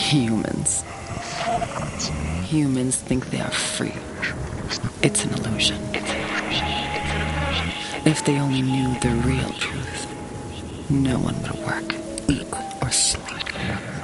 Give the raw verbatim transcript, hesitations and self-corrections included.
Humans. Humans think they are free. It's an illusion. If they only knew the real truth, no one would work, eat, or sleep.